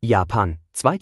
Japan,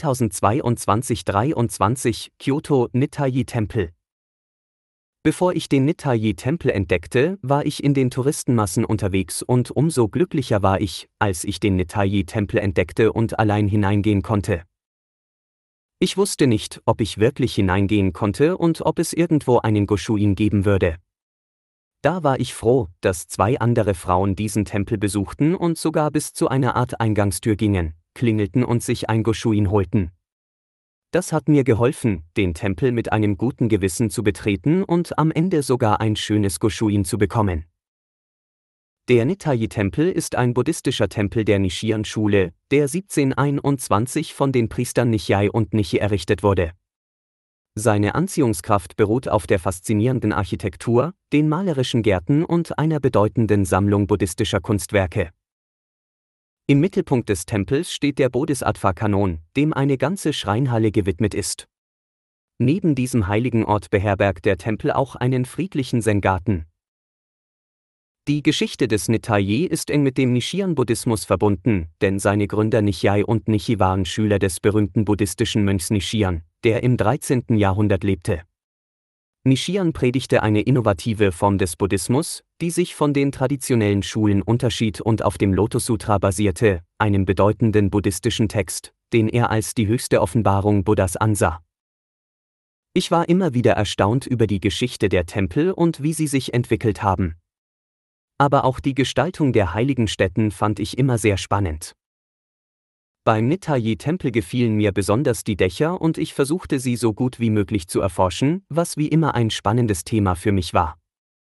2022-23, Kyoto Nittei-Tempel. Bevor ich den Nittei-Tempel entdeckte, war ich in den Touristenmassen unterwegs und umso glücklicher war ich, als ich den Nittei-Tempel entdeckte und allein hineingehen konnte. Ich wusste nicht, ob ich wirklich hineingehen konnte und ob es irgendwo einen Goshuin geben würde. Da war ich froh, dass 2 andere Frauen diesen Tempel besuchten und sogar bis zu einer Art Eingangstür gingen, klingelten und sich ein Goshuin holten. Das hat mir geholfen, den Tempel mit einem guten Gewissen zu betreten und am Ende sogar ein schönes Goshuin zu bekommen. Der Nittei-Tempel ist ein buddhistischer Tempel der Nichiren-Schule, der 1721 von den Priestern Nichiai und Nichi errichtet wurde. Seine Anziehungskraft beruht auf der faszinierenden Architektur, den malerischen Gärten und einer bedeutenden Sammlung buddhistischer Kunstwerke. Im Mittelpunkt des Tempels steht der Bodhisattva-Kanon, dem eine ganze Schreinhalle gewidmet ist. Neben diesem heiligen Ort beherbergt der Tempel auch einen friedlichen Zen-Garten. Die Geschichte des Nittei ist eng mit dem Nichiren-Buddhismus verbunden, denn seine Gründer Nichiai und Nichi waren Schüler des berühmten buddhistischen Mönchs Nichiren, der im 13. Jahrhundert lebte. Nichiren predigte eine innovative Form des Buddhismus, die sich von den traditionellen Schulen unterschied und auf dem Lotus-Sutra basierte, einem bedeutenden buddhistischen Text, den er als die höchste Offenbarung Buddhas ansah. Ich war immer wieder erstaunt über die Geschichte der Tempel und wie sie sich entwickelt haben. Aber auch die Gestaltung der heiligen Stätten fand ich immer sehr spannend. Beim Nittei-Tempel gefielen mir besonders die Dächer und ich versuchte sie so gut wie möglich zu erforschen, was wie immer ein spannendes Thema für mich war.